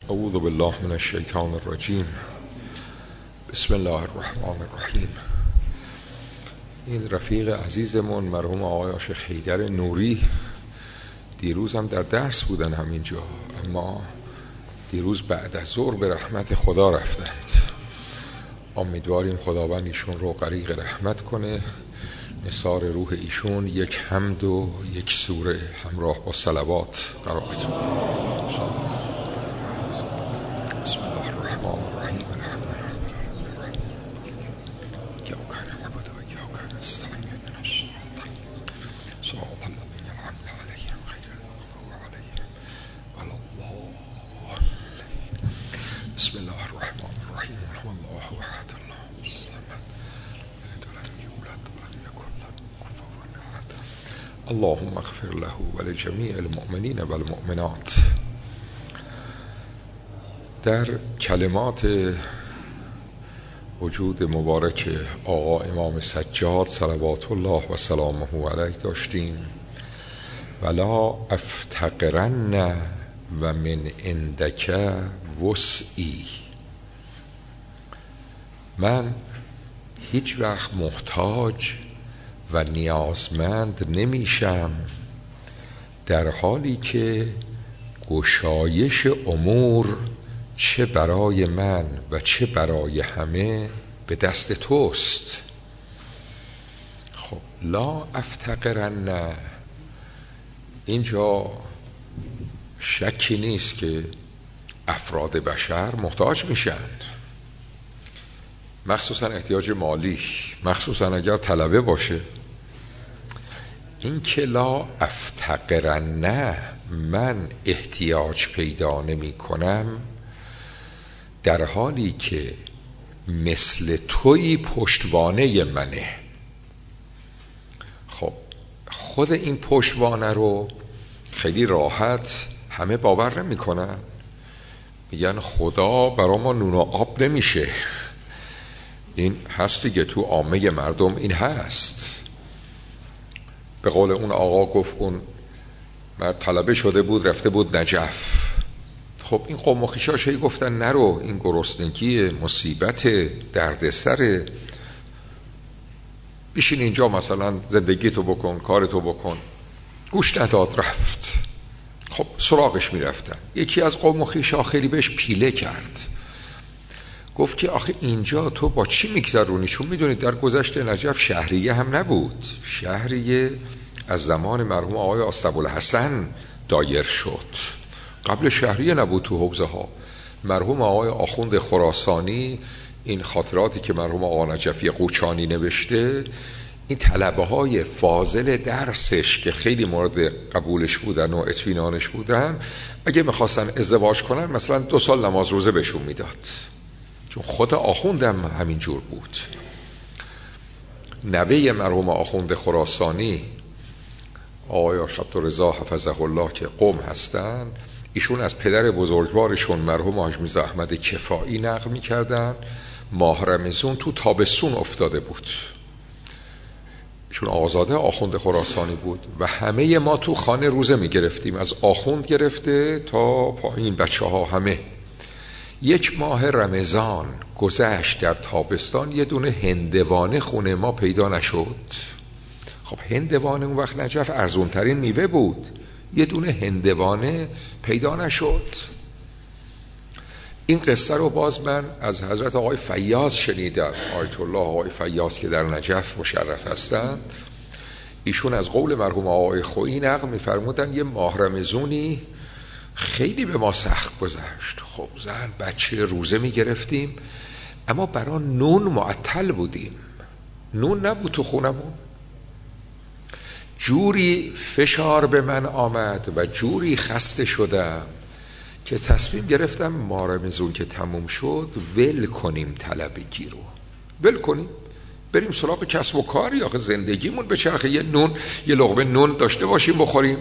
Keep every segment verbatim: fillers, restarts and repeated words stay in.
اعوذ بالله من الشیطان الرجیم. بسم الله الرحمن الرحیم. این رفیق عزیزمون مرحوم آقای عاشق حیدر نوری دیروز هم در درس بودن همینجا، اما دیروز بعد از ظهر به رحمت خدا رفتند. امیدواریم خداوند ایشون رو غریق رحمت کنه. نثار روح ایشون یک حمد و یک سوره همراه با صلوات قرائت کنه. بسم الله الرحمن الرحیم. الحمد لله رب العالمین. یا کان عبد و یا کان استعین من الشیطان صراط الذین انعمت علیهم غیر المغضوب علیهم ولا الضالین. بسم الله الرحمن الرحیم. هو الله احد الله الصمد لم یولد ولم یکن له کفوا احد. اللهم اغفر له ولجمیع المؤمنین والمؤمنات. در کلمات وجود مبارک آقا امام سجاد صلوات الله و سلامه علیه داشتیم ولا افتقرن و من عندک وسعی. من هیچ وقت محتاج و نیازمند نمیشم در حالی که گشایش امور چه برای من و چه برای همه به دست توست. خب لا افتقرن، اینجا شکی نیست که افراد بشر محتاج میشن، مخصوصا احتیاج مالی، مخصوصا اگر طلبه باشه. این که لا افتقرن من احتیاج پیدا نمی کنم در حالی که مثل تویی پشتوانه منه. خب خود این پشتوانه رو خیلی راحت همه باور نمی کنن. میگن خدا برا ما نون و آب نمیشه. این هست دیگه، تو عامه مردم این هست. به قول اون آقا گفت، اون مرد طلبه شده بود رفته بود نجف. خب این قوم و خویشاش هی گفتن نرو، این گرسنگی، مصیبت، دردسر، بشین اینجا مثلا زندگی تو بکن، کار تو بکن. گوش نداد، رفت. خب سراغش میرفتن. یکی از قوم و خویشا خیلی بهش پیله کرد، گفت که آخه اینجا تو با چی میگذرونی؟ چون میدونید در گذشته نجف شهریه هم نبود. شهریه از زمان مرحوم آقای آستابالحسن دایر شد، قبل شهریه نبود تو حوزه ها. مرحوم آقای آخوند خراسانی این خاطراتی که مرحوم آقا نجفی قوچانی نوشته، این طلبه های فاضل درسش که خیلی مورد قبولش بودن و اطمینانش بودن، اگه میخواستن ازدواج کنن مثلا دو سال نماز روزه بهشون میداد، چون خود آخوندم همین جور بود. نوه مرحوم آخوند خراسانی آقای عبدالرضا حفظه الله که قم هستن، ایشون از پدر بزرگوارشون مرحوم حاج میرزا احمد کفایی نقل می‌کردن ماه رمضان تو تابستون افتاده بود. ایشون آزاده آخوند خراسانی بود و همه ما تو خانه روزه می‌گرفتیم، از آخوند گرفته تا پایین بچه‌ها همه. یک ماه رمضان گذشت در تابستان، یه دونه هندوانه خونه ما پیدا نشد. خب هندوانه اون وقت نجف ارزون ترین میوه بود، یه دونه هندوانه پیدا نشد. این قصه رو باز من از حضرت آقای فیاض شنیدم، آیت الله آقای فیاض که در نجف مشرف هستند. ایشون از قول مرحوم آقای خویی نقل می‌فرمودن یه ماه رمضانی خیلی به ما سخت گذشت. خب زن بچه روزه می‌گرفتیم، اما برای نون معطل بودیم، نون نبود تو خونمون. جوری فشار به من آمد و جوری خسته شدم که تصمیم گرفتم ماه رمضان که تموم شد ول کنیم طلبگی رو، ول کنیم بریم سراغ کسب و کار، یا زندگیمون به چرخه، یه نون، یه لقمه نون داشته باشیم بخوریم.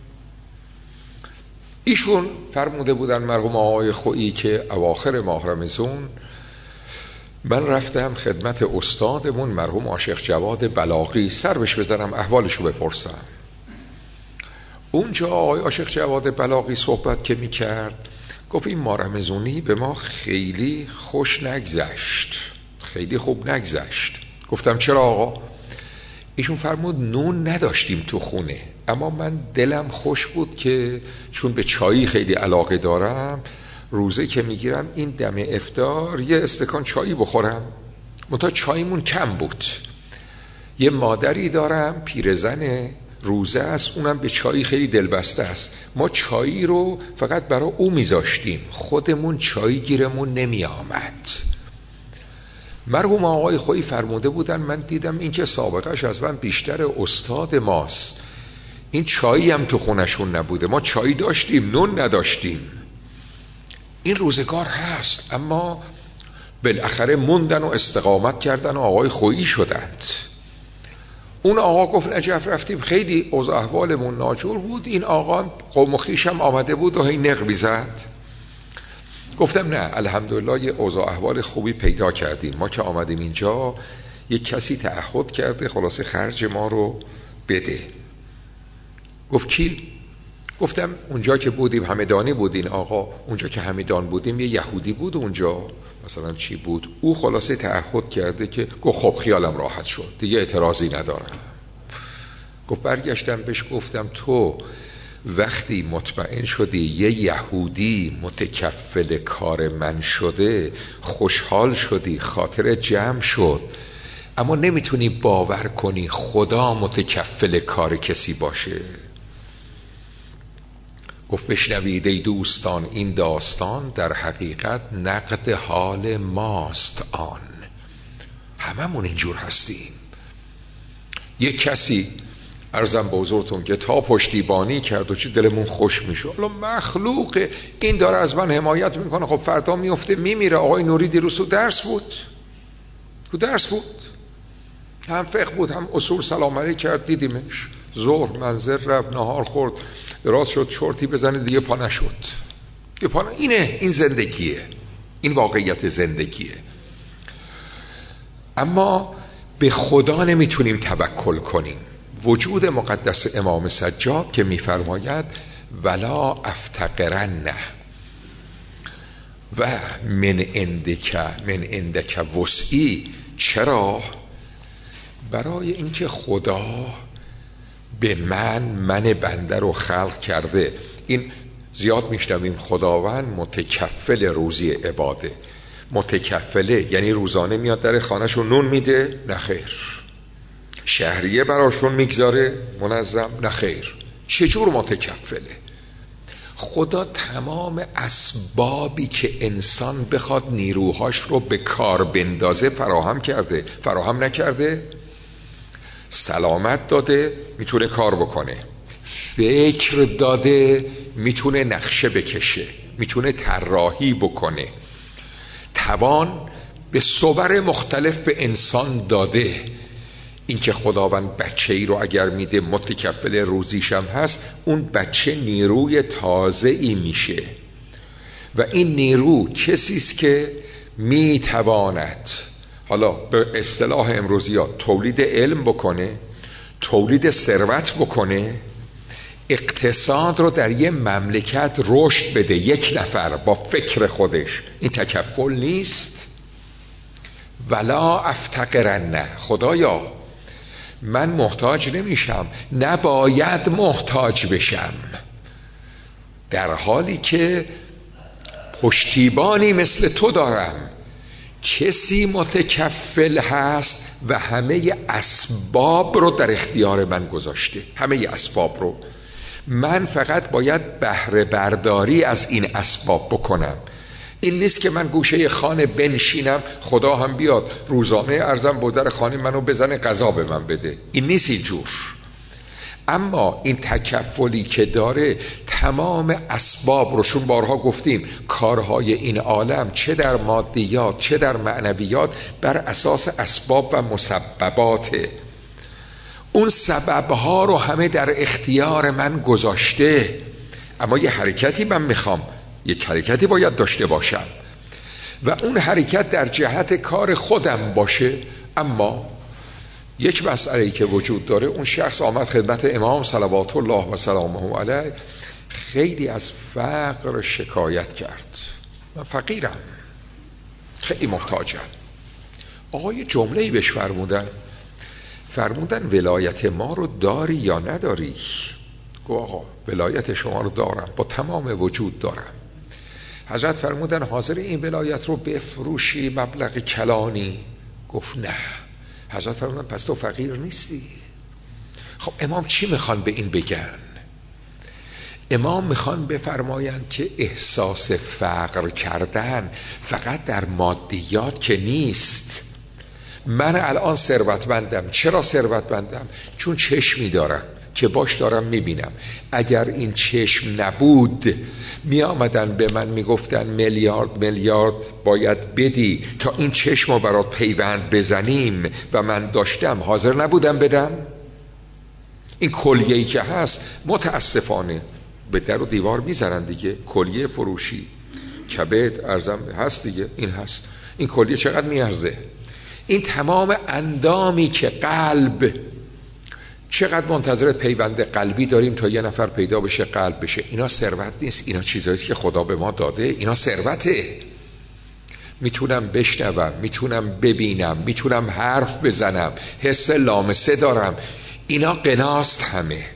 ایشون فرموده بودن مرحوم آقای خویی که اواخر ماه رمضان من رفتم خدمت استادمون مرحوم عاشق جواد بلاغی سر بهش بزنم، احوالشو بپرسم. اونجا آقای عاشق جواد بلاغی صحبت که میکرد گفت این ماه رمضانی به ما خیلی خوش نگذشت، خیلی خوب نگذشت. گفتم چرا آقا؟ ایشون فرمود نون نداشتیم تو خونه، اما من دلم خوش بود که چون به چایی خیلی علاقه دارم روزه که میگیرم این دم افطار یه استکان چایی بخورم. منتها چایمون کم بود. یه مادری دارم پیرزن روزه است، اونم به چایی خیلی دلبسته است. ما چایی رو فقط برای او میذاشتیم، خودمون چایی گیرمون نمی آمد. مرحوم آقای خویی فرموده بودن من دیدم این که سابقش از من بیشتر استاد ماست، این چایی هم تو خونشون نبوده، ما چایی داشتیم نون نداشتیم. این روزگار هست، اما بالاخره موندن و استقامت کردن و آقای خویی شدند. اون آقا گفت نجف رفتیم خیلی اوضاع احوالمون ناجور بود، این آقا قوم و خویش هم آمده بود و هی نق می‌زد. گفتم نه الحمدلله یه اوضاع احوال خوبی پیدا کردیم، ما که آمدیم اینجا یک کسی تعهد کرده خلاصه خرج ما رو بده. گفت کی؟ گفتم اونجا که بودیم همدانی بود این آقا، اونجا که همدان بودیم یه یهودی بود اونجا مثلا چی بود، او خلاصه تعهد کرده که گفت خب خیالم راحت شد دیگه اعتراضی ندارم. گفت برگشتم بهش گفتم تو وقتی مطمئن شدی یه یهودی متکفل کار من شده خوشحال شدی، خاطر جمع شد، اما نمیتونی باور کنی خدا متکفل کار کسی باشه. گفت بشنوید ای دوستان این داستان در حقیقت نقد حال ماست آن. هممون اینجور هستیم. یک کسی عرضم به حضورتون که تا پشتیبانی کرد و چی دلمون خوش میشه، حالا مخلوقه این داره از من حمایت میکنه، خب فردا میفته میمیره. آقای نوری دیروز تو درس بود، تو درس بود، هم فقه بود هم اصول، سلام علیک کرد دیدیمش، ظهر منظر رفت نهار خورد دراز شد چرتی بزنه دیگه پا نشد دیگه پا ن... اینه این زندگیه، این واقعیت زندگیه. اما به خدا نمیتونیم توکل کنیم. وجود مقدس امام سجاد که میفرماید ولا افتقرن و من عندک من عندک وسعی، چرا؟ برای اینکه خدا به من من بنده رو خلق کرده. این زیاد میشنویم خداوند متکفل روزی عباده. متکفله یعنی روزانه میاد در خانه‌شو نون میده؟ نه خیر. شهریه براشون میگذاره منظم؟ نه خیر. چجور متکفله؟ خدا تمام اسبابی که انسان بخواد نیروهاش رو به کار بندازه فراهم کرده. فراهم نکرده؟ سلامت داده میتونه کار بکنه، فکر داده میتونه نقشه بکشه، میتونه طراحی بکنه، توان به صور مختلف به انسان داده. این که خداوند بچه ای رو اگر میده متکفل روزیشم هست، اون بچه نیروی تازه ای میشه و این نیرو کسیست که میتواند حالا به اصطلاح امروزی ها تولید علم بکنه، تولید ثروت بکنه، اقتصاد رو در یه مملکت رشد بده، یک نفر با فکر خودش. این تکفل نیست؟ ولا افتقرن، خدایا من محتاج نمیشم، نباید محتاج بشم، در حالی که پشتیبانی مثل تو دارم. کسی متکفل هست و همه اسباب رو در اختیار من گذاشته، همه اسباب رو. من فقط باید بهره برداری از این اسباب بکنم. این نیست که من گوشه خانه بنشینم خدا هم بیاد روزانه ارزم با در خانه منو بزنه غذا به من بده. این نیست اینجور. اما این تکفلی که داره تمام اسباب رو، چون بارها گفتیم کارهای این عالم چه در مادیات چه در معنویات بر اساس اسباب و مسبباته. اون سببها رو همه در اختیار من گذاشته، اما یه حرکتی من میخوام، یک حرکتی باید داشته باشم و اون حرکت در جهت کار خودم باشه. اما یک مسئله‌ای که وجود داره، اون شخص آمد خدمت امام صلوات الله و سلامه علیه، خیلی از فقر شکایت کرد. من فقیرم، خیلی محتاجم. آقای جمله‌ای بهش فرمودن فرمودن ولایت ما رو داری یا نداری؟ گفت آقا ولایت شما رو دارم، با تمام وجود دارم. حضرت فرمودن حاضر این ولایت رو بفروشی مبلغ کلانی؟ گفت نه. حضرت فرمودن پس تو فقیر نیستی. خب امام چی میخوان به این بگن؟ امام میخوان بفرمایند که احساس فقر کردن فقط در مادیات که نیست. من الان ثروتمندم. چرا ثروتمندم؟ چون چشمی دارم که باش دارم میبینم. اگر این چشم نبود می آمدن به من میگفتن میلیارد میلیارد باید بدی تا این چشم رو برات پیوند بزنیم و من داشتم، حاضر نبودم بدم. این کلیه‌ای که هست متاسفانه به در و دیوار میزنن دیگه. کلیه فروشی کبد ارزم هست دیگه، این هست. این کلیه چقدر میارزه؟ این تمام اندامی که قلب، چقدر منتظر پیوند قلبی داریم تا یه نفر پیدا بشه قلب بشه. اینا ثروت نیست، اینا چیزاییست که خدا به ما داده. اینا ثروته. میتونم بشنوم، میتونم ببینم، میتونم حرف بزنم، حس لامسه دارم. اینا قناست همه.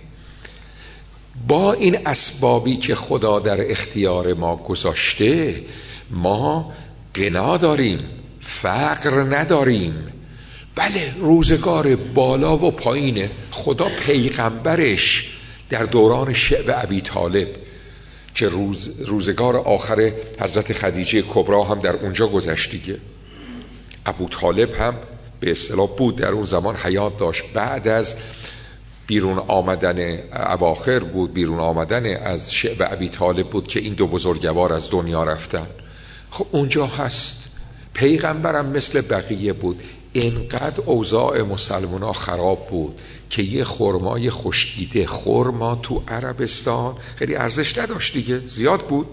با این اسبابی که خدا در اختیار ما گذاشته ما قنا داریم، فقر نداریم. بله روزگار بالا و پایینه. خدا پیغمبرش در دوران شعب ابی طالب که روز روزگار آخر حضرت خدیجه کبرا هم در اونجا گذشت دیگه. ابو طالب هم به اصطلاح بود در اون زمان حیات داشت. بعد از بیرون آمدن اواخر بود، بیرون آمدن از شعب ابی طالب بود که این دو بزرگوار از دنیا رفتن. خب اونجا هست. پیغمبرم مثل بقیه بود. اینقدر اوضاع مسلمان ها خراب بود که یه خرمای خشکیده، خرما تو عربستان خیلی ارزش نداشت دیگه، زیاد بود،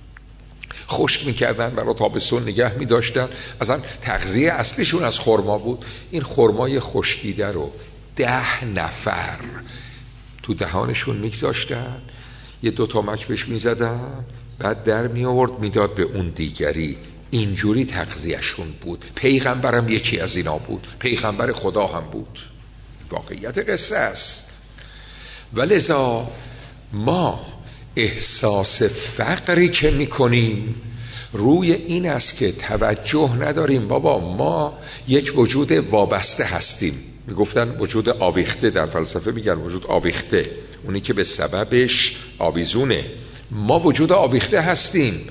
خشک میکردن برای تابستون نگه میداشتن، اصلا تغذیه اصلیشون از خرما بود. این خرمای خشکیده رو ده نفر تو دهانشون میگذاشتن، یه دوتا مک بهش میزدن، بعد در می آورد میداد به اون دیگری. اینجوری تغذیهشون بود. پیغمبرم یکی از اینا بود، پیغمبر خدا هم بود. واقعیت قصه است. ولذا ما احساس فقری که میکنیم روی این است که توجه نداریم. بابا ما یک وجود وابسته هستیم. میگفتن وجود آویخته، در فلسفه میگن وجود آویخته، اونی که به سببش آویزونه. ما وجود آویخته هستیم.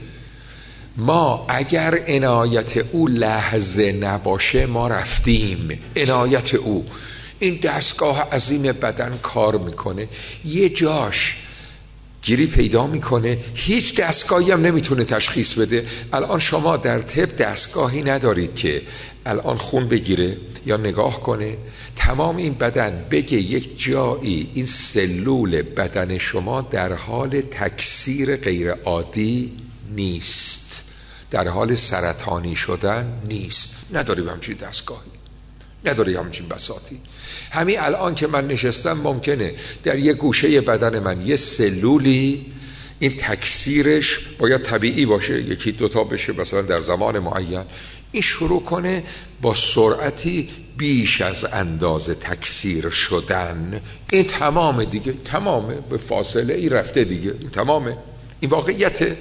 ما اگر عنایت او لحظه نباشه ما رفتیم. عنایت او، این دستگاه عظیم بدن کار میکنه، یه جاش گیری پیدا میکنه، هیچ دستگاهی هم نمیتونه تشخیص بده. الان شما در طب دستگاهی ندارید که الان خون بگیره یا نگاه کنه تمام این بدن بگه یک جایی این سلول بدن شما در حال تکثیر غیر عادی نیست، در حال سرطانی شدن نیست. نداریم همچین دستگاهی، نداریم همچین بساطی. همین الان که من نشستم ممکنه در یک گوشه بدن من یه سلولی این تکثیرش باید طبیعی باشه، یکی دوتا بشه مثلا در زمان معین، این شروع کنه با سرعتی بیش از اندازه تکثیر شدن. این تمامه دیگه، تمامه، به فاصله ای رفته دیگه، این تمامه. این واقعیته.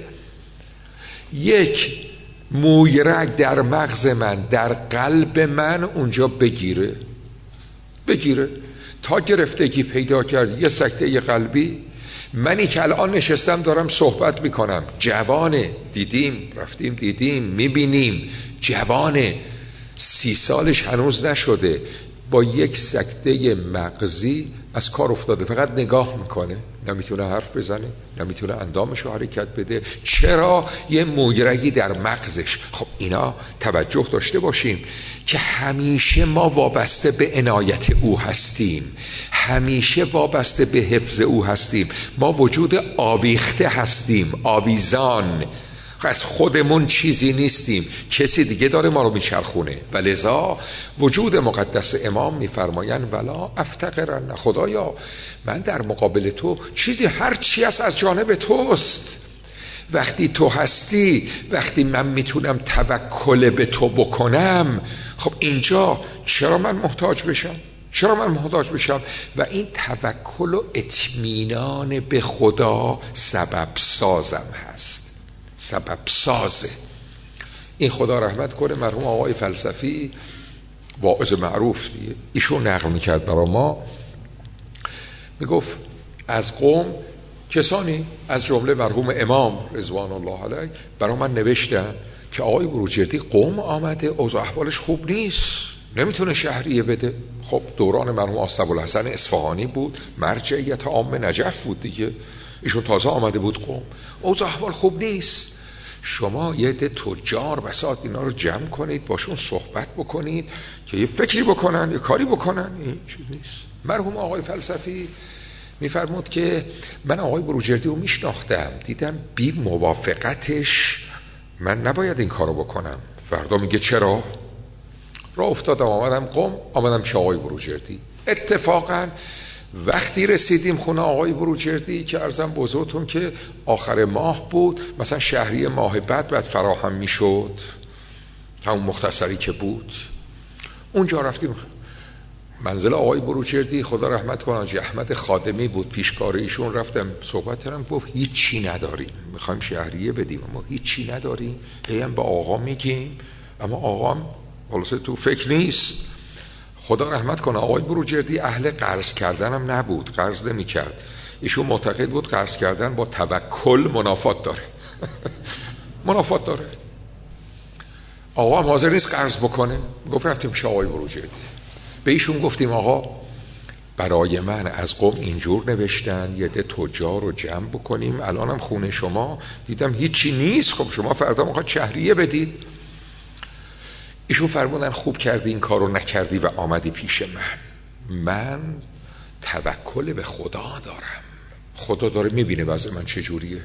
یک مویرگ در مغز من، در قلب من اونجا بگیره بگیره تا گرفتگی پیدا کرد، یه سکته قلبی. منی که الان نشستم دارم صحبت میکنم، جوانه، دیدیم رفتیم دیدیم میبینیم، جوانه، سی سالش هنوز نشده، با یک سکته مغزی از کار افتاده، فقط نگاه میکنه، نمیتونه حرف بزنه، نمیتونه اندامشو حرکت بده. چرا؟ یه مویرگی در مغزش. خب اینا توجه داشته باشیم که همیشه ما وابسته به عنایت او هستیم، همیشه وابسته به حفظ او هستیم. ما وجود آویخته هستیم، آویزان. از خودمون چیزی نیستیم، کسی دیگه داره ما رو میچرخونه. و لذا وجود مقدس امام میفرمایند ولا افتقرن، خدایا من در مقابل تو چیزی هر چی است از جانب توست. وقتی تو هستی، وقتی من میتونم توکل به تو بکنم، خب اینجا چرا من محتاج بشم؟ چرا من محتاج بشم؟ و این توکل و اطمینان به خدا سبب سازم هست، سبب سازه. این خدا رحمت کنه مرحوم آقای فلسفی، واعظ معروف دیگه، ایشون نقل میکرد برای ما، میگفت از قوم کسانی از جمله مرحوم امام رضوان الله علیه برای من نوشتن که آقای بروجردی قوم آمده، اوضاع احوالش خوب نیست، نمیتونه شهریه بده. خب دوران مرحوم آستابالحسن اصفهانی بود، مرجعیت عام نجف بود دیگه، ایشون تازه آمده بود قوم، اوضاع احوال خوب نیست. شما یه عده تجار بساط اینا رو جمع کنید، باشون صحبت بکنید که یه فکری بکنن، یه کاری بکنن. این چیز نیست. مرحوم آقای فلسفی میفرمود که من آقای بروجردی رو میشناختم، دیدم بی موافقتش من نباید این کارو بکنم. فردا میگه چرا؟ راه افتادم آمدم قم، آمدم چه آقای بروجردی. اتفاقا وقتی رسیدیم خونه آقای بروجردی که عرضم بزرگتون که آخر ماه بود، مثلا شهری ماه بعد بعد فراهم میشد، همون مختصری که بود. اونجا رفتیم منزل آقای بروجردی، خدا رحمت کنه حاجی احمد خادمی بود پیشکار ایشون. رفتم صحبت کردم، گفت هیچی نداریم، میخوایم شهریه بدیم اما هیچی نداریم. هم به آقا میگیم اما آقا خلاصه تو فکر نیست. خدا رحمت کنه آقای بروجردی اهل قرض کردن هم نبود، قرض نمی کرد. ایشون معتقد بود قرض کردن با توکل منافات داره. منافات داره. آقا هم حاضر نیست قرض بکنه. گفت رفتیم چه آقای بروجردی، به ایشون گفتیم آقا برای من از قم اینجور نوشتن یه ده تجار رو جمع بکنیم، الانم خونه شما دیدم هیچی نیست، خب شما فردا میخواد شهریه بدید. ایشون فرمودن خوب کردی این کارو نکردی و آمدی پیش من. من توکل به خدا دارم، خدا داره میبینه وضع من چجوریه.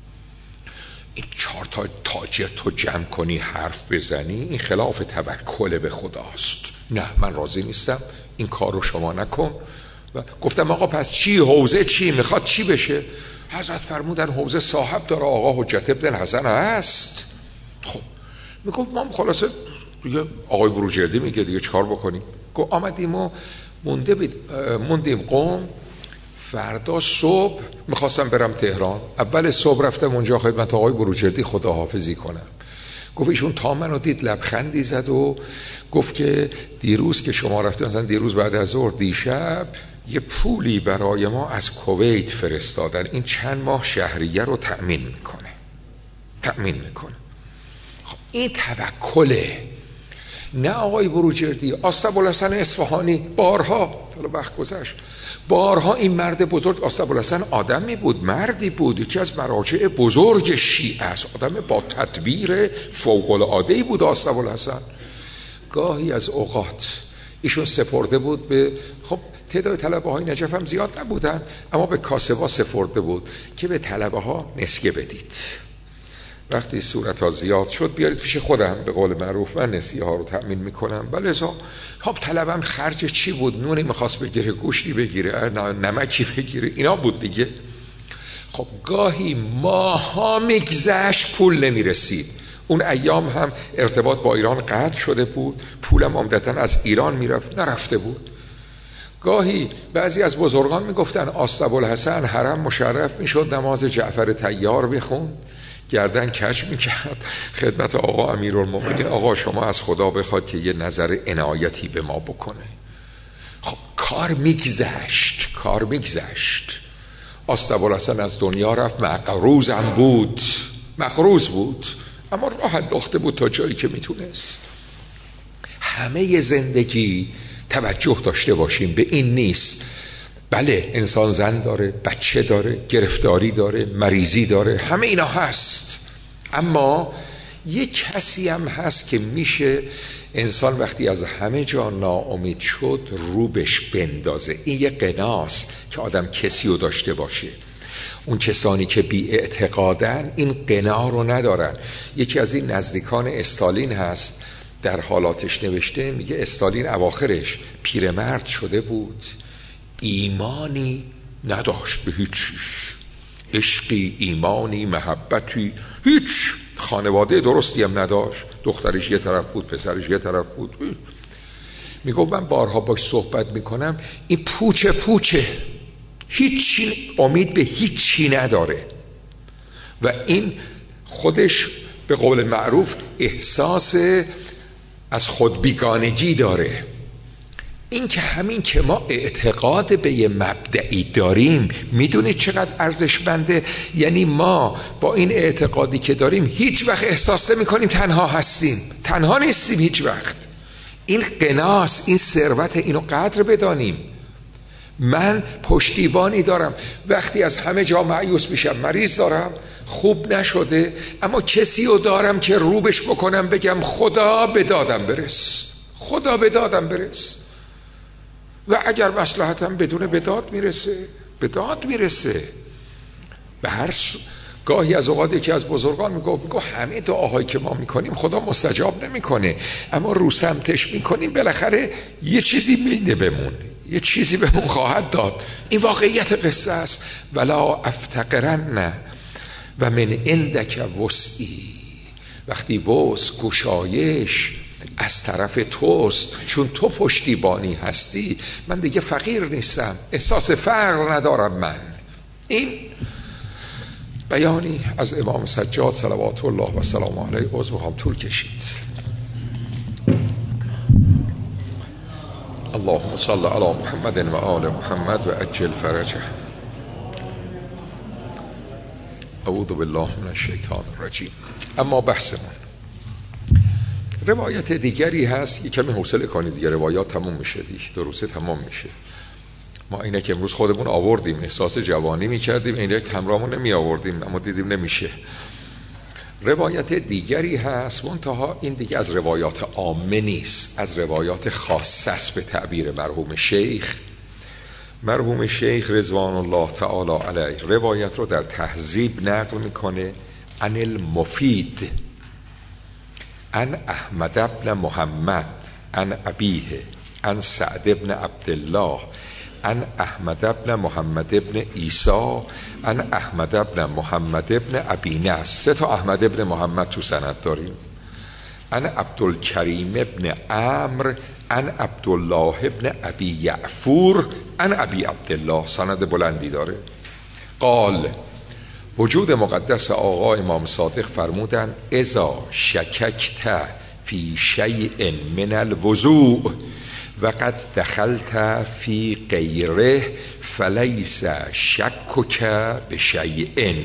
این چهار تا تاجر تو جمع کنی حرف بزنی، این خلاف توکل به خداست. نه من راضی نیستم، این کار رو شما نکن. و گفتم آقا پس چی؟ حوزه چی؟ میخواد چی بشه؟ حضرت فرمودن حوزه صاحب داره، آقا حجت ابن حسن هست. خب میگفت ما خلاصه دیگه آقای بروجردی میگه دیگه چکار بکنیم؟ گفت آمدیم و مونده بید موندیم قم. فردا صبح میخواستم برم تهران، اول صبح رفتم اونجا خدمت آقای بروجردی خداحافظی کنم. گفت ایشون تا منو دید لبخندی زد و گفت که دیروز که شما رفتید، مثلا دیروز بعد از ظهر دیشب یه پولی برای ما از کویت فرستادن، این چند ماه شهریه رو تأمین میکنه تأمین میکنه. خب این توکله. نه آقای بروجردی، آستابالحسن اصفهانی بارها، حالا وقت گذشت، بارها این مرد بزرگ، آستابالحسن آدمی بود، مردی بود، یکی از مراجع بزرگ شیعه است، آدم با تدبیر فوق العاده‌ای بود آستابالحسن. گاهی از اوقات ایشون سپرده بود به، خب تعداد طلبه های نجف هم زیاد نبودن، اما به کاسبا سپرده بود که به طلبه ها نسیه بدید. وقتی صورت ها زیاد شد بیارید پیش خودم، به قول معروف من نسیه ها رو تأمین میکنم. بله ازا خب طلبم خرج چی بود؟ نونی میخواست بگیره، گوشتی بگیره، نمکی بگیره، اینا بود دیگه. خب گاهی ماها میگذشت پول نمیرسید. اون ایام هم ارتباط با ایران قطع شده بود، پولم عمدتاً از ایران میرفت، نرفته بود. گاهی بعضی از بزرگان میگفتن آستابالحسن حرم مشرف میشد، نماز جعفر طیار بخون، گردن کج میکرد خدمت آقا امیرالمومنین، آقا شما از خدا بخواد که یه نظر عنایتی به ما بکنه. خب کار میگذشت کار میگذشت آستابالحسن از دنیا رفت، مقروض هم بود، مقروض بود، اما راه انداخته بود تا جایی که میتونست. همه زندگی توجه داشته باشیم به این نیست. بله انسان زن داره، بچه داره، گرفتاری داره، مریضی داره، همه اینا هست، اما یک کسی هم هست که میشه انسان وقتی از همه جا ناامید شد رو بهش بندازه. این یه قناست که آدم کسی رو داشته باشه. اون کسانی که بی اعتقادن این قنا رو ندارن. یکی از این نزدیکان استالین هست، در حالاتش نوشته، میگه استالین اواخرش پیرمرد شده بود، ایمانی نداشت به هیچ چیز، عشقی، ایمانی، محبتی، هیچ خانواده درستی هم نداشت، دخترش یه طرف بود، پسرش یه طرف بود. میگه من بارها باش صحبت میکنم، این پوچه پوچه، هیچی، امید به هیچی نداره و این خودش به قول معروف احساس از خود بیگانگی داره. این که همین که ما اعتقاد به یه مبدعی داریم، میدونید چقدر ارزشمنده؟ یعنی ما با این اعتقادی که داریم هیچ وقت احساس نمی‌کنیم تنها هستیم، تنها نیستیم هیچ وقت. این قناست، این ثروت، اینو قدر بدانیم. من پشتیبانی دارم، وقتی از همه جا مایوس میشم، مریض دارم، خوب نشده، اما کسی رو دارم که روبش بکنم بگم خدا به دادم برس، خدا به دادم برس، و اگر مصلحتم بدون به داد میرسه به داد میرسه. به هر س... گاهی از اوقات یکی از بزرگان میگه میگه همه دعاهایی که ما میکنیم خدا مستجاب نمیکنه، اما رو سمتش میکنیم بالاخره یه چیزی میده بمون، یه چیزی بهمون خواهد داد. این واقعیت قصه است. ولا افتقرن و من عندک وسعی، وقتی وسع، گشایش از طرف توست، چون تو پشتیبانی هستی، من دیگه فقیر نیستم، احساس فقر ندارم. من این بیانی از امام سجاد صلوات الله و سلام علیه عضو میخوام طول کشید. اللهم صل علی محمد و آل محمد و عجل فرجه. اعوذ بالله من الشیطان الرجیم. اما بحثمون روایت دیگری هست، یک کمی حوصله کنید دیگه، روایات تموم میشه دیگه، دو روزه تمام میشه. ما اینه که امروز خودمون آوردیم، احساس جوانی میکردیم، اینه تمرامون نمی آوردیم، اما دیدیم نمیشه. روایت دیگری هست، منتها این دیگه از روایات عامه نیست، از روایات خاصه است به تعبیر مرحوم شیخ. مرحوم شیخ رضوان الله تعالی علیه روایت رو در تهذیب نقل میکنه. عن المفید عن احمد ابن محمد عن ابیه عن سعد ابن عبدالله عن احمد ابن محمد ابن عیسی عن احمد ابن محمد ابن ابی نصر. سه تا احمد ابن محمد تو سند داریم. عن عبدالکریم ابن عمرو عن عبدالله ابن ابی یعفور عن ابی عبدالله. سند بلندی داره. قال وجود مقدس آقا امام صادق فرمودن اذا شککت فی شیء من الوضوء و قد دخلت فی غیره فلیس شکک بشیء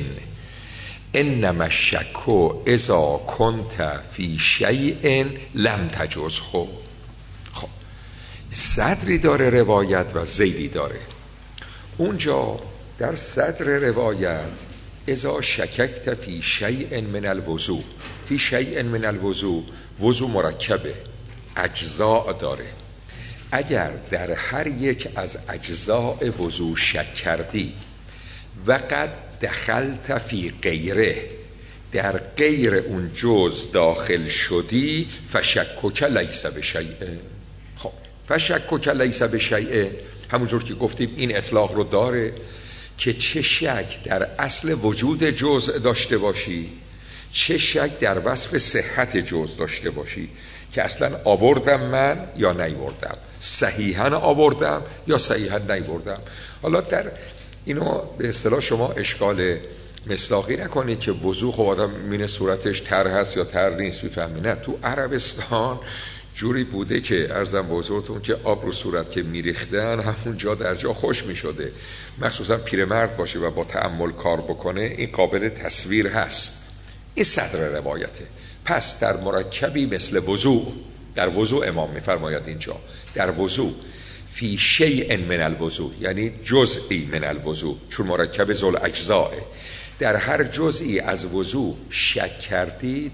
انما الشک اذا کنت فی شیء لم تجزه. خب صدری داره روایت و ذیلی داره. اونجا در صدر روایت اذا شککت فی شیء من الوضوء، فی شیء من الوضوء، وضو مرکبه، اجزاء داره. اگر در هر یک از اجزاء وضو شک کردی و قد دخلت فی غیره، در غیر اون جز داخل شدی، فشکک لیس بشیء. خب فشکک لیس بشیء همونجور که گفتیم این اطلاق رو داره که چه شک در اصل وجود جزء داشته باشی، چه شک در وصف صحت جزء داشته باشی، که اصلا آوردم من یا نیوردم، صحیحاً آوردم یا صحیحاً نیوردم. حالا در اینو به اصطلاح شما اشکال مصداقی نکنید که وضو خب آدم مینه صورتش تر هست یا تر نیست میفهمی. نه، تو عربستان جوری بوده که عرضم به حضورتون که آب رو صورت که میریختن همون جا در جا خوش میشده، مخصوصا پیرمرد باشه و با تأمل کار بکنه این قابل تصویر هست. این صدر روایته. پس در مرکبی مثل وضوع، در وضوع امام میفرماید اینجا در وضوع فی شیء من الوضوء، یعنی جزئی من الوضوء، چون مرکب ذل اجزاء، در هر جزئی از وضوع شک کردید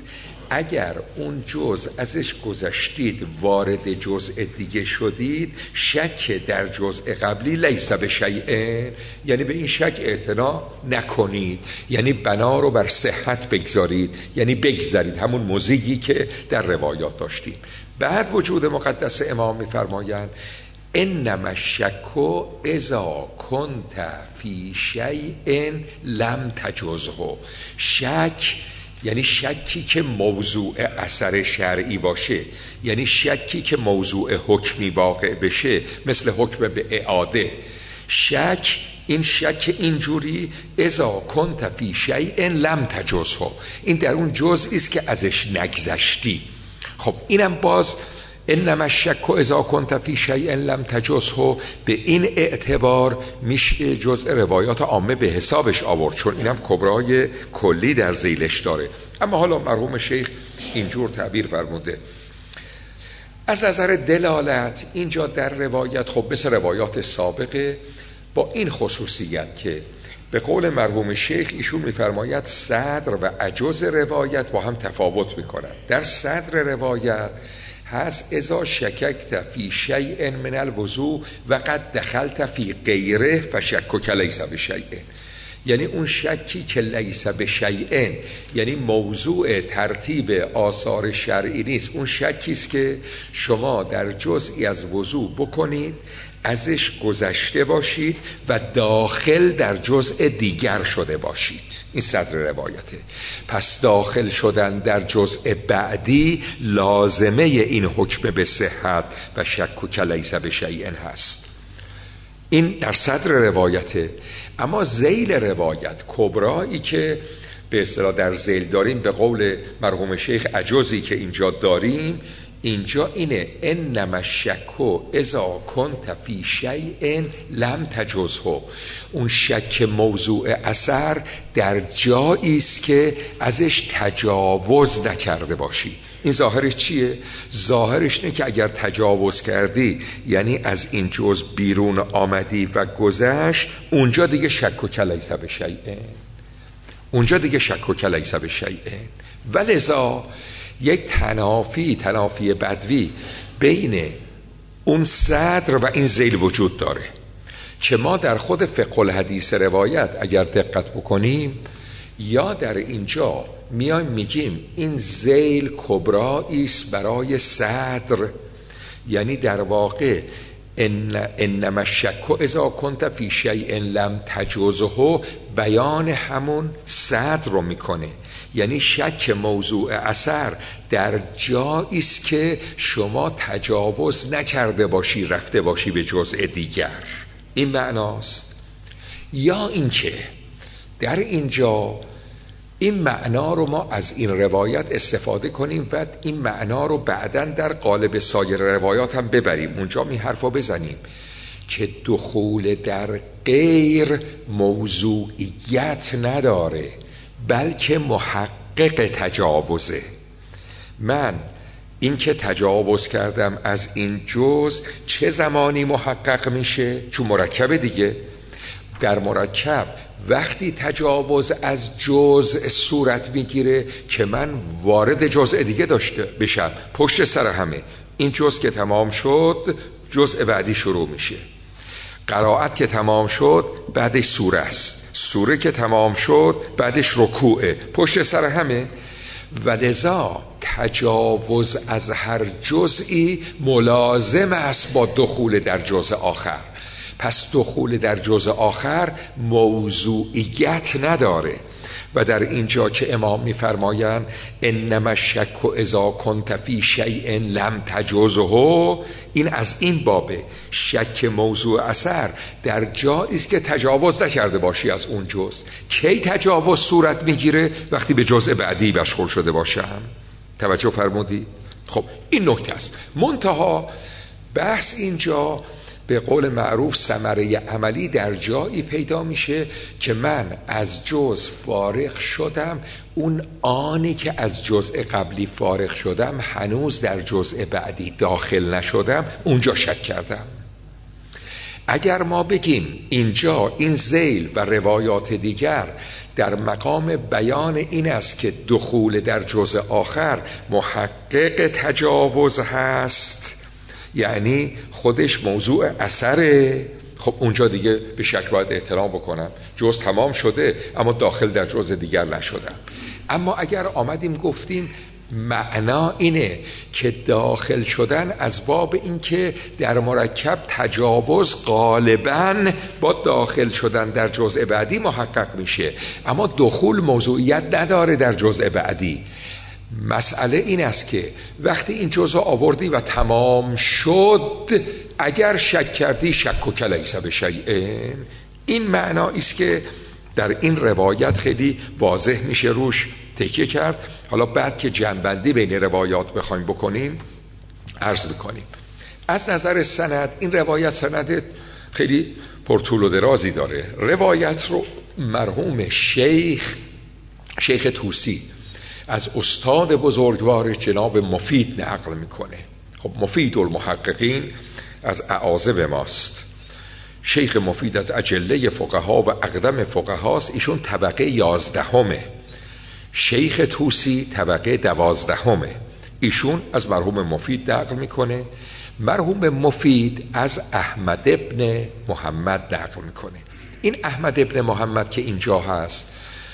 اگر اون جزء ازش گذشتید وارد جزء دیگه شدید، شک در جزء قبلی لیس بشیء، یعنی به این شک اعتنا نکنید، یعنی بنا رو بر صحت بگذارید، یعنی بگذارید همون مزیگی که در روایات داشتیم. بعد وجود مقدس امام میفرمایند انما الشک اذا کنت فی شیء لم تجزه. شک یعنی شکی که موضوع اثر شرعی باشه، یعنی شکی که موضوع حکمی واقع بشه، مثل حکم به اعاده. شک، این شک اینجوری اذا کنت فی شیء لم تجزه، این در اون جزئی است که ازش نگذشتی. خب اینم باز انما الشک اذا کنت فی شیء لم تجزه به این اعتبار میشه جزء روایات عامه به حسابش آورد، چون اینم کبرای کلی در ذیلش داره. اما حالا مرحوم شیخ اینجور تعبیر فرموده. از نظر دلالت اینجا در روایت خب مثل روایات سابقه با این خصوصیت که به قول مرحوم شیخ ایشون میفرماید صدر و عجز روایت با هم تفاوت میکنند. در صدر روایت هست اذا شککت فی شیء من الوضوء و قد دخلت فی غیره فشکک لیس بشیء، یعنی اون شکی که لیس بشیء یعنی موضوع ترتیب آثار شرعی نیست، اون شکی است که شما در جزئی از وضوء بکنید، ازش گذشته باشید و داخل در جزء دیگر شده باشید. این صدر روایته. پس داخل شدن در جزء بعدی لازمه این حکم به صحت و شک لیس بشیء هست. این در صدر روایته. اما ذیل روایت کبرایی که به اصطلاح در ذیل داریم، به قول مرحوم شیخ عجزی که اینجا داریم، اینجا اینه انما الشک اذا کنت فی شیء لم تجزه. اون شک موضوع اثر در جایی است که ازش تجاوز نکرده باشی. این ظاهرش چیه؟ ظاهرش اینه که اگر تجاوز کردی یعنی از این جز بیرون آمدی و گذشت، اونجا دیگه شک لیس بشیء، اونجا دیگه شک لیس بشیء. ولذا یک تنافی تنافی بدوی بین اون صدر و این ذیل وجود داره که ما در خود فقه الحدیث روایت اگر دقت بکنیم، یا در اینجا میایم میگیم این ذیل کبرایی است برای صدر، یعنی در واقع ان انما الشک اذا کنت فی شیء لم تجزه بیان همون صدر رو میکنه، یعنی شک موضوع اثر در جایی است که شما تجاوز نکرده باشی رفته باشی به جزء دیگر. این معناست. یا اینکه در اینجا این معنا رو ما از این روایت استفاده کنیم و این معنا رو بعداً در قالب سایر روایات هم ببریم، اونجا می حرفا بزنیم که دخول در غیر موضوعیت نداره بلکه محقق تجاوزه. من این که تجاوز کردم از این جز چه زمانی محقق میشه؟ چون مرکب دیگه. در مرکب وقتی تجاوز از جزء صورت میگیره که من وارد جزء دیگه داشته بشم، پشت سر همه. این جزء که تمام شد جزء بعدی شروع میشه. قرائت که تمام شد بعدش سوره است، سوره که تمام شد بعدش رکوعه، پشت سر همه. ولذا تجاوز از هر جزئی ملازم است با دخول در جزء آخر. پس دخول در جزء آخر موضوعیت نداره. و در اینجا که امام میفرمایند انما الشک اذا کنت فی شیء لم تجزه، این از این بابه. شک موضوع اثر در جایی است که تجاوز نکرده باشی از اون جز. کی تجاوز صورت میگیره؟ وقتی به جزء بعدی مشغول شده باشم. توجه فرمودی؟ خب این نکته است. منتها بحث اینجا به قول معروف ثمره عملی در جایی پیدا میشه که من از جزء فارغ شدم، اون آنی که از جزء قبلی فارغ شدم هنوز در جزء بعدی داخل نشدم، اونجا شک کردم. اگر ما بگیم اینجا این ذیل و روایات دیگر در مقام بیان این است که دخول در جزء آخر محقق تجاوز هست، یعنی خودش موضوع اثره، خب اونجا دیگه به شک باید احترام بکنم، جزء تمام شده اما داخل در جزء دیگر نشدم. اما اگر آمدیم گفتیم معنا اینه که داخل شدن از باب این که در مرکب تجاوز غالباً با داخل شدن در جزء بعدی محقق میشه، اما دخول موضوعیت نداره در جزء بعدی. مسئله این است که وقتی این جزء آوردی و تمام شد، اگر شک کردی شک و کلیس به شیئن، این معنایی است که در این روایت خیلی واضح میشه روش تکیه کرد. حالا بعد که جمع‌بندی بین روایات بخوایم بکنیم عرض میکنیم. از نظر سند این روایت سند خیلی پرطول و درازی داره. روایت رو مرحوم شیخ شیخ طوسی از استاد بزرگوار جناب مفید نقل میکنه. خب مفید المحققین از اعاذب ماست. شیخ مفید از اجله فقها و اقدم فقهاست، ایشون طبقه یازدهمه. شیخ طوسی طبقه دوازدهمه. ایشون از مرحوم مفید نقل میکنه. مرحوم مفید از احمد ابن محمد نقل میکنه. این احمد ابن محمد که اینجا هست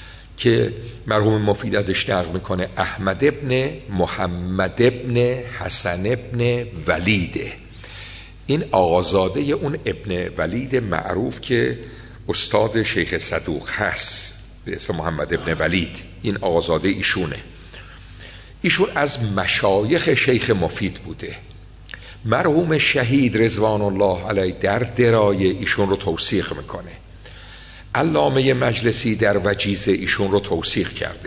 که مرحوم مفید ازش نقل میکنه، احمد ابن محمد ابن حسن ابن ولیده. این آقازاده اون ابن ولید معروف که استاد شیخ صدوق هست به اسم محمد ابن ولید، این آقازاده ایشونه. ایشون از مشایخ شیخ مفید بوده. مرحوم شهید رضوان الله علیه در درایه ایشون رو توثیق میکنه. علامه مجلسی در وجیزه ایشون رو توثیق کرده.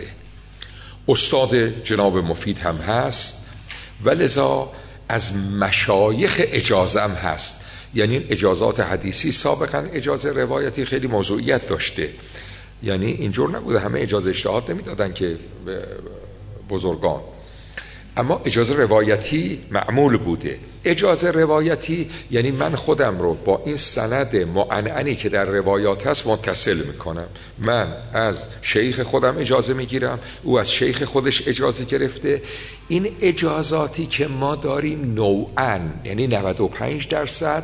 استاد جناب مفید هم هست و لذا از مشایخ اجازه هم هست. یعنی این اجازات حدیثی سابقا اجازه روایتی خیلی موضوعیت داشته، یعنی اینجور نبوده همه اجازه اجتهاد نمیدادن که بزرگان، اما اجازه روایتی معمول بوده. اجازه روایتی یعنی من خودم رو با این سند معنعنی که در روایات هست متصل میکنم. من از شیخ خودم اجازه میگیرم، او از شیخ خودش اجازه گرفته. این اجازاتی که ما داریم نوعاً یعنی نود و پنج درصد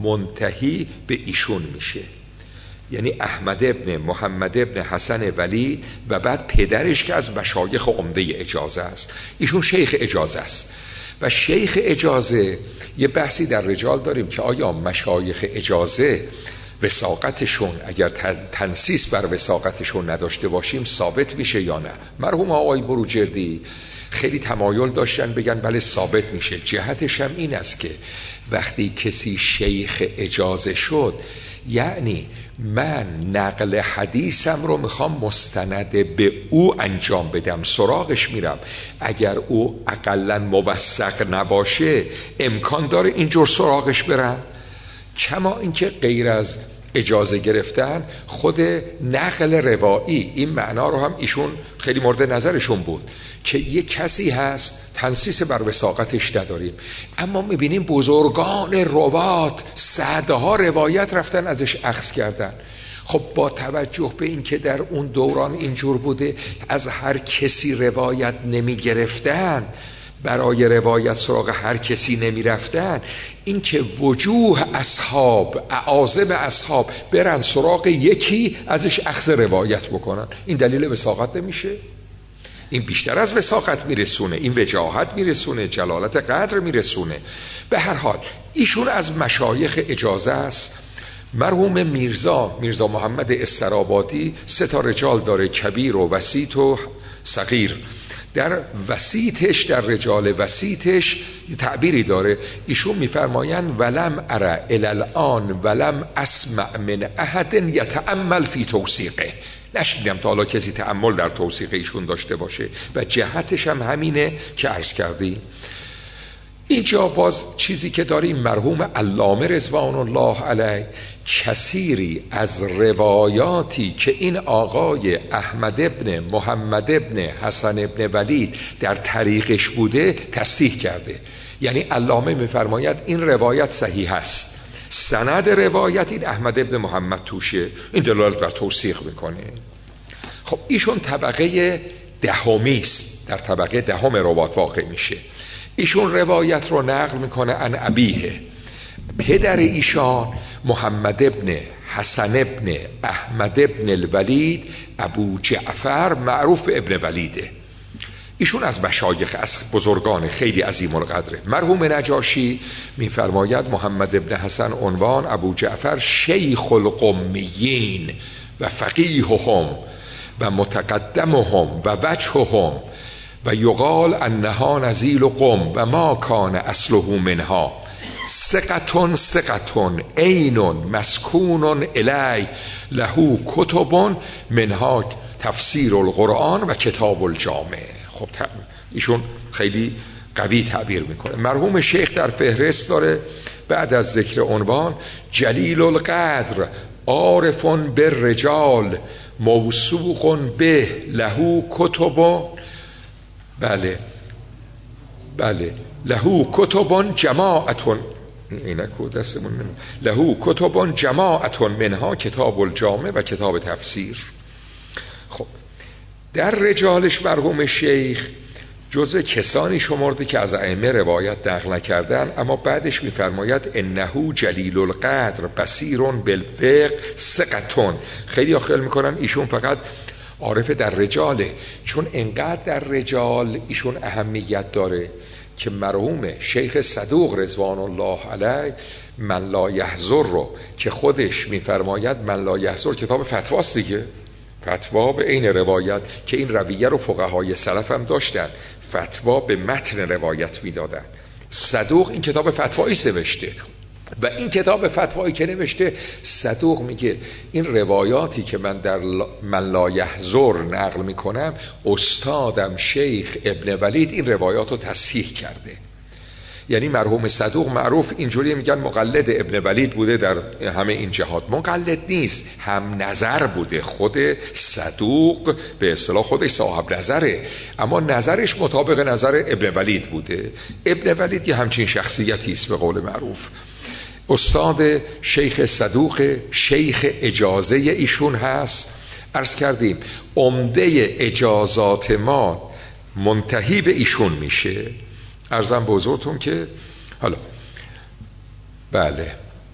منتهی به ایشون میشه، یعنی احمد ابن محمد ابن حسن ولی و بعد پدرش که از مشایخ عمده اجازه است. ایشون شیخ اجازه است و شیخ اجازه یه بحثی در رجال داریم که آیا مشایخ اجازه وثاقتشون اگر تنصیص بر وثاقتشون نداشته باشیم ثابت میشه یا نه. مرحوم آقای بروجردی خیلی تمایل داشتن بگن بله ثابت میشه. جهتش هم این است که وقتی کسی شیخ اجازه شد، یعنی من نقل حدیثم رو میخوام مستند به او انجام بدم، سراغش میرم. اگر او اقلا موثق نباشه امکان داره اینجور سراغش برم. کما اینکه غیر از اجازه گرفتن خود نقل روایی، این معنا رو هم ایشون خیلی مورد نظرشون بود که یک کسی هست تنصیص بر وثاقتش نداریم، اما میبینیم بزرگان روات صدها روایت رفتن ازش اخذ کردن. خب با توجه به این که در اون دوران اینجور بوده از هر کسی روایت نمی گرفتن، برای روایت سراغ هر کسی نمی رفتن، این که وجوه اصحاب اعاذب اصحاب برن سراغ یکی ازش اخذ روایت بکنن، این دلیل وثاقت نمیشه؟ این بیشتر از وثاقت میرسونه، این وجاهت میرسونه، جلالت قدر میرسونه. به هر حال ایشون از مشایخ اجازه است. مرحوم میرزا میرزا محمد استرابادی سه تا رجال داره، کبیر و وسیط و صغیر. در وسیطش، در رجال وسیطش تعبیری داره، ایشون میفرمایند ولم ارى الی الان ولم اسمع من احد یتأمل فی توثیقه. نشیدم تا حالا کسی تأمل در توثیق ایشون داشته باشه و جهتش هم همینه که عرض کردی. اینجا باز چیزی که داریم، مرحوم علامه رضوان الله علیه کثیری از روایاتی که این آقای احمد ابن محمد ابن حسن ابن ولید در طریقش بوده تصحیح کرده. یعنی علامه میفرماید این روایت صحیح است، سند روایت این احمد ابن محمد توشه، این دلالت بر توثیق میکنه. خب ایشون طبقه دهمی است، در طبقه دهم روایت واقع میشه. ایشون روایت رو نقل میکنه عن ابیه، پدر ایشان محمد ابن حسن ابن احمد ابن الولید ابو جعفر معروف به ابن ولیده. ایشون از مشایخ، از بزرگان خیلی عظیم القدره. مرحوم نجاشی میفرماید محمد ابن حسن عنوان ابو جعفر شیخ القمیین و فقیههم و متقدمهم و وجههم و یقال انها نزیل قم و ما کان اصله منها ثقة ثقة عین مسکون الی له کتب منها تفسیر القرآن و کتاب الجامع. خب ایشون خیلی قوی تعبیر میکنه. مرحوم شیخ در فهرست داره بعد از ذکر عنوان جلیل القدر عارف بالرجال موثوق به له کتب، بله بله له کتب جماعتون، اینکو دستمون نمید، له کتب جماعتون منها کتاب الجامع و کتاب تفسیر. خب در رجالش مرحوم شیخ جزء کسانی شمرده که از ائمه روایت نقل نکردن، اما بعدش میفرماید انه جلیل القدر بصیر بالفقه ثقة. خیلی ها خیال میکنن ایشون فقط عارف در رجاله، چون انقدر در رجال ایشون اهمیت داره که مرحوم شیخ صدوق رضوان الله علیه من لا یحضر رو که خودش میفرماید من لا یحضر کتاب فتواست دیگه، فتوا به عین روایت، که این رویه رو فقهای سلف هم داشتن، فتوا به متن روایت میدادن. صدوق این کتاب فتوایی نوشته و این کتاب فتوایی که نوشته صدوق میگه این روایاتی که من در من لا یحضر نقل میکنم استادم شیخ ابن ولید این روایات رو تصحیح کرده. یعنی مرحوم صدوق معروف اینجوری میگن مقلد ابن ولید بوده در همه این جهات. مقلد نیست، هم نظر بوده. خود صدوق به اصطلاح خودش صاحب نظره، اما نظرش مطابق نظر ابن ولید بوده. ابن ولید یه همچین شخصیتی است به قول معروف. استاد شیخ صدوق، شیخ اجازه ایشون هست. عرض کردیم عمده اجازات ما منتهی به ایشون میشه. عرضم به حضورتون که حالا بله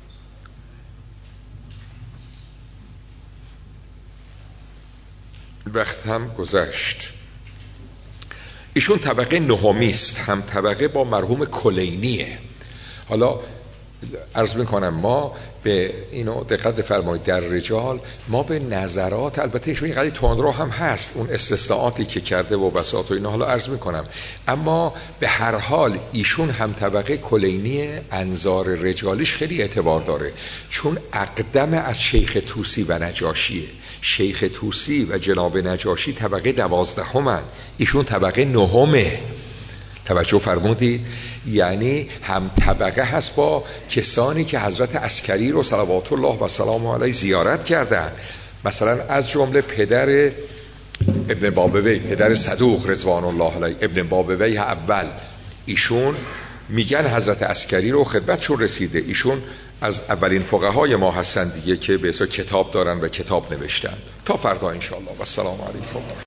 وقت هم گذشت. ایشون طبقه نهمی است، هم طبقه با مرحوم کلینیه. حالا عرض میکنم ما به اینو دقت فرمایید در رجال ما به نظرات، البته ایشون یه قدری تندرو هم هست اون استثناءاتی که کرده و بساط و اینا حالا عرض میکنم، اما به هر حال ایشون هم طبقه کلینی انظار رجالیش خیلی اعتبار داره، چون اقدم از شیخ طوسی و نجاشیه. شیخ طوسی و جناب نجاشی طبقه دوازدهمن، ایشون طبقه نهمه. توجه فرمودید؟ یعنی هم طبقه هست با کسانی که حضرت عسکری رو صلوات الله و سلام علیه زیارت کردن، مثلا از جمله پدر ابن بابوی، پدر صدوق رضوان الله علیه، ابن بابوی اول، ایشون میگن حضرت عسکری رو خدمتشون رسیده. ایشون از اولین فقهای ما هستن دیگه که به اصلا کتاب دارن و کتاب نوشتن. تا فردا انشاءالله و السلام علیکم.